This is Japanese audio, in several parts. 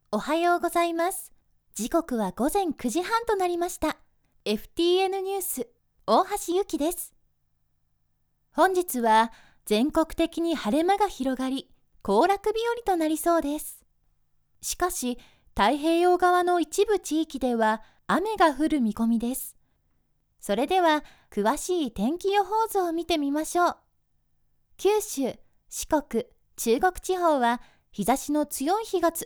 おはようございます。時刻は午前9時半となりました。FTN ニュース、大橋ゆきです。本日は全国的に晴れ間が広がり、行楽日和となりそうです。しかし、太平洋側の一部地域では雨が降る見込みです。それでは、詳しい天気予報図を見てみましょう。九州、四国、中国地方は日差しの強い日が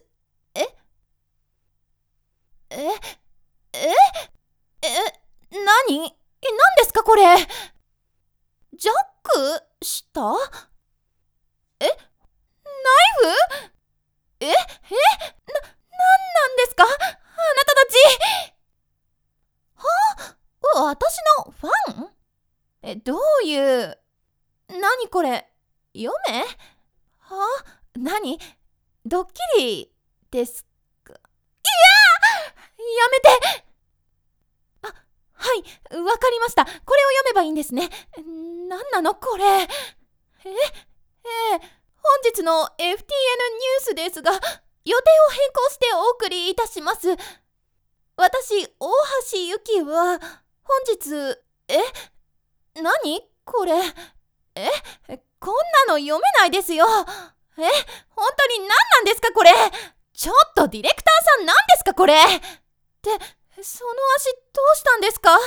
何ですかこれ。ジャックしたナイフなんですかあなたたち。私のファンどういう何これ読め何ドッキリですか。やめて。はい、わかりました。これを読めばいいんですね。何なのこれ。本日の FTN ニュースですが、予定を変更してお送りいたします。私、大橋ゆきは、本日、何これ。こんなの読めないですよ。本当に何なんですかこれ。ちょっとディレクターさん何ですかこれ。その足どうしたんですか。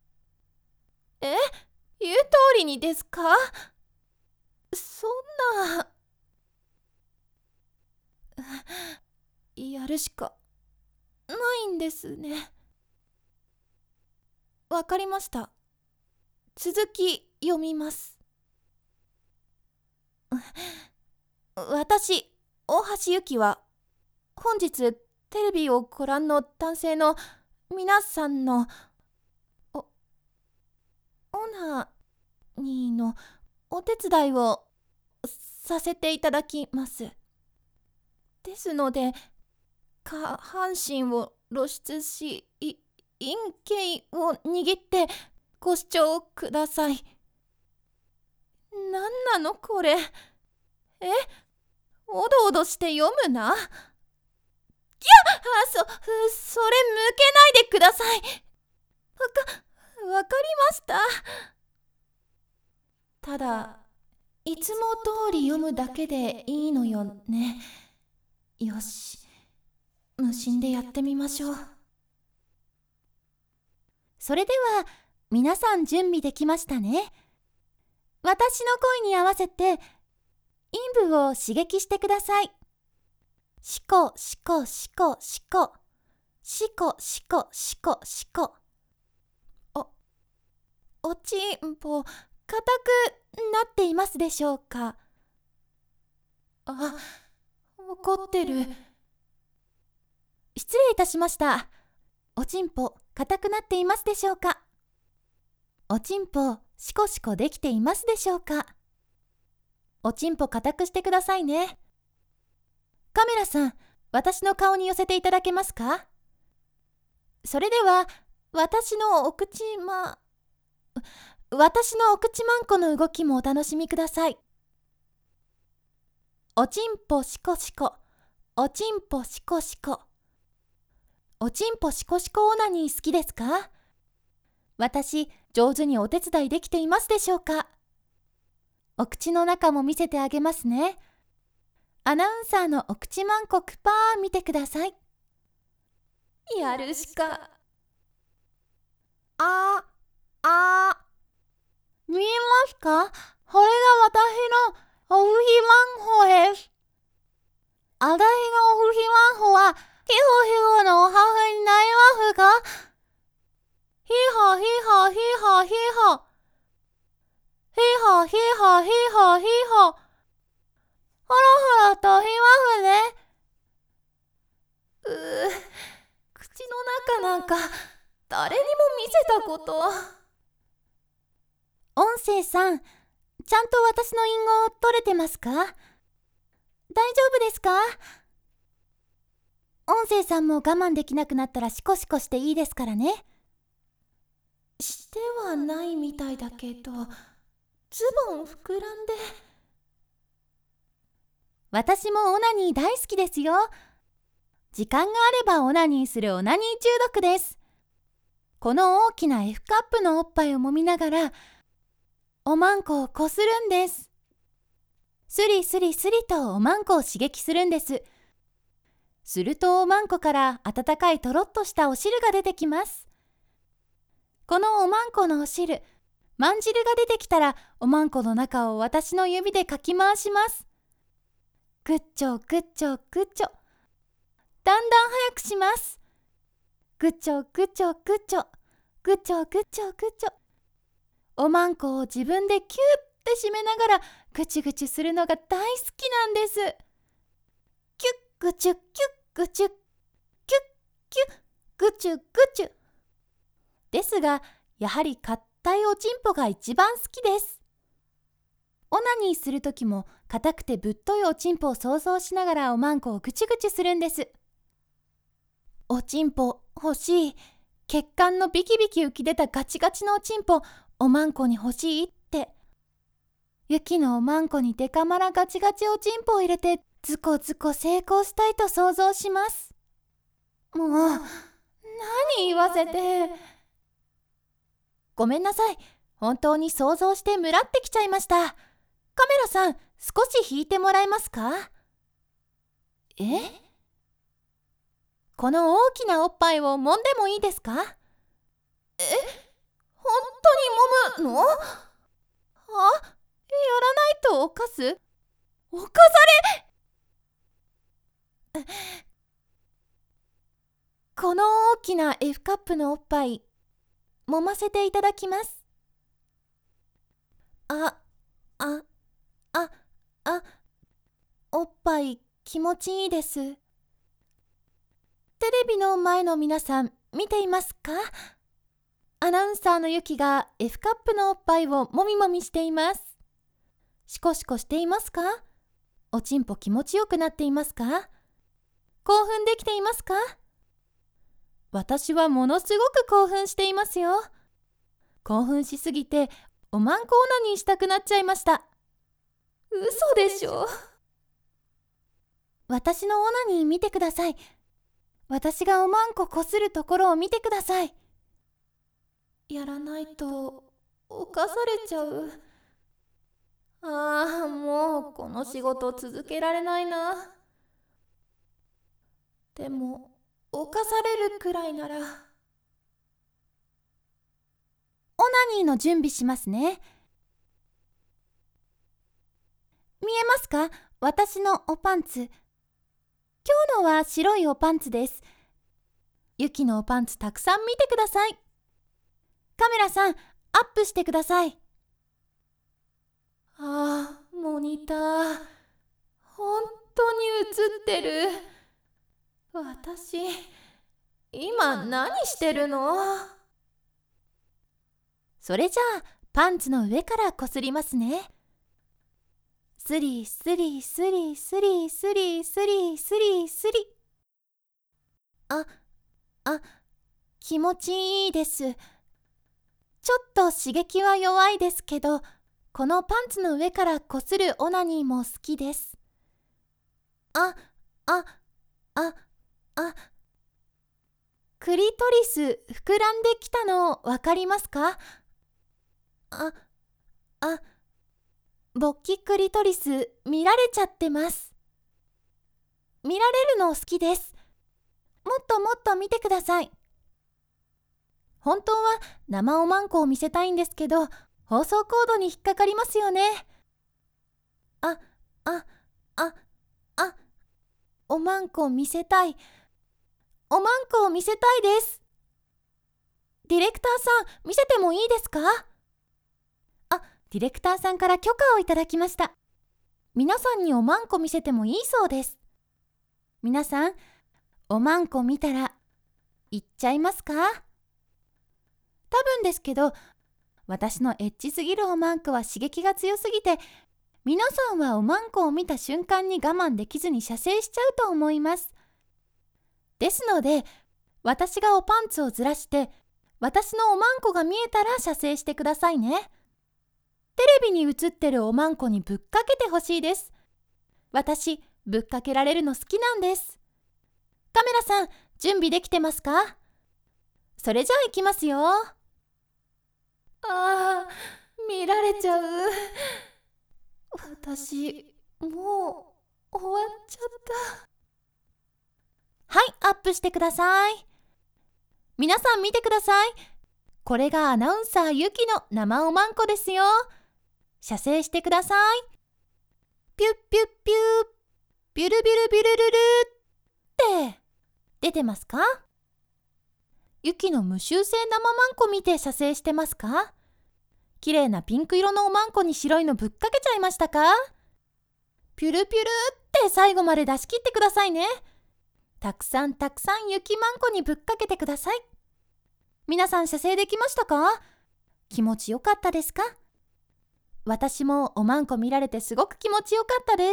言う通りにですか。そんなやるしかないんですね。わかりました。続き読みます。私、大橋ゆきは本日テレビをご覧の男性の皆さんのオナニーのお手伝いをさせていただきます。ですので、下半身を露出し、陰茎を握ってご視聴ください。何なのこれ。おどおどして読むな。それ向けないでください。わかりました。ただ、いつも通り読むだけでいいのよね。よし、無心でやってみましょう。それでは、皆さん準備できましたね。私の声に合わせて、陰部を刺激してください。しこしこしこしこ。しこしこしこしこ。おちんぽ、硬くなっていますでしょうか。怒ってる。失礼いたしました。おちんぽ、硬くなっていますでしょうか。おちんぽ、しこしこできていますでしょうか。おちんぽ硬くしてくださいね。カメラさん、私の顔に寄せていただけますか。それでは、私のお口まんこの動きもお楽しみください。おちんぽしこしこ、おちんぽしこしこ。おちんぽしこしこオナニー好きですか。私、上手にお手伝いできていますでしょうか。お口の中も見せてあげますね。アナウンサーのお口まんこくぱー見てください。やるしか。見えますか。これが私のおふひマンホです。私のおふひマンホは、ひほひほのおはふになりますか。ひほひほひほひほ。ひほひほひほひほ。ほろほろとひますね。口の中なんか、誰にも見せたこと。音声さん、ちゃんと私の隠語取れてますか。大丈夫ですか。音声さんも我慢できなくなったらシコシコしていいですからね。してはないみたいだけど、ズボン膨らんで。私もオナニー大好きですよ。 時間があればオナニーするオナニー中毒です。この大きな F カップのおっぱいを揉みながら、おまんこをこするんです。スリスリスリとおまんこを刺激するんです。するとおまんこから温かいとろっとしたお汁が出てきます。このおまんこのお汁、まん汁が出てきたらおまんこの中を私の指でかき回します。グッチョグッチョグッチョ。だんだん早くします。グッチョグッチョグッチョ。グッチョグッチョグッチョ。おまんこを自分でキュッて締めながらぐちゅぐちゅするのが大好きなんです。キュッぐちゅキュッぐちゅキュッキュッぐちゅぐちゅ。ですが、やはり硬いおちんぽが一番好きです。オナニーするときも硬くてぶっといおちんぽを想像しながらおまんこをぐちゅぐちゅするんです。おちんぽ欲しい。血管のビキビキ浮き出たガチガチのおちんぽ、おまんこに欲しいって。ユキのおまんこにデカマラガチガチおちんぽを入れてズコズコ成功したいと想像します。もう、何言わせて。ごめんなさい。本当に想像してムラってきちゃいました。カメラさん、少し引いてもらえますか？この大きなおっぱいを揉んでもいいですか？本当に揉むの？やらないと犯す？犯されこの大きな F カップのおっぱい、揉ませていただきます。おっぱい気持ちいいです。テレビの前の皆さん、見ていますか？アナウンサーのユキが F カップのおっぱいをもみもみしています。シコシコしていますか？おちんぽ気持ちよくなっていますか？興奮できていますか？私はものすごく興奮していますよ。興奮しすぎておまんこオナニーしたくなっちゃいました。嘘でしょ。私のオナニー見てください。私がおまんここするところを見てください。やらないと犯されちゃう。もうこの仕事続けられないな。でも犯されるくらいなら。オナニーの準備しますね。見えますか？私のおパンツ。今日のは白いおパンツです。ユキのおパンツたくさん見てください。カメラさん、アップしてください。モニター。本当に映ってる。私、今何してるの？それじゃあ、パンツの上からこすりますね。スリスリスリスリスリスリスリスリ。気持ちいいです。ちょっと刺激は弱いですけど、このパンツの上からこするオナニーも好きです。クリトリス膨らんできたのわかりますか？勃起クリトリス見られちゃってます。見られるの好きです。もっともっと見てください。本当は生おまんこを見せたいんですけど、放送コードに引っかかりますよね。おまんこ見せたい。おまんこを見せたいです。ディレクターさん、見せてもいいですか？ディレクターさんから許可をいただきました。皆さんにおまんこ見せてもいいそうです。皆さん、おまんこ見たら、言っちゃいますか？多分ですけど、私のエッチすぎるおまんこは刺激が強すぎて、皆さんはおまんこを見た瞬間に我慢できずに射精しちゃうと思います。ですので、私がおパンツをずらして、私のおまんこが見えたら射精してくださいね。テレビに映ってるおまんこにぶっかけてほしいです。私、ぶっかけられるの好きなんです。カメさん、準備できてますか？それじゃあ行きますよ。見られちゃう。私、もう終わっちゃった。はい、アップしてください。皆さん見てください。これがアナウンサーゆきの生おまんこですよ。写生してください。ピュッピュッピュー、ビュルビュルビュルルルって出てますか？ゆきの無修正生まんこ見て写生してますか？綺麗なピンク色のおまんこに白いのぶっかけちゃいましたか？ピュルピュルって最後まで出し切ってくださいね。たくさんたくさんゆきまんこにぶっかけてください。皆さん写生できましたか？気持ちよかったですか？私もおまんこ見られてすごく気持ちよかったです。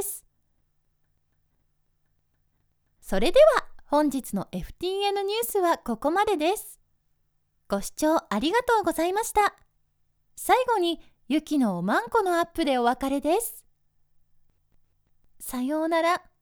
それでは本日の FTN ニュースはここまでです。ご視聴ありがとうございました。最後にゆきのおまんこのアップでお別れです。さようなら。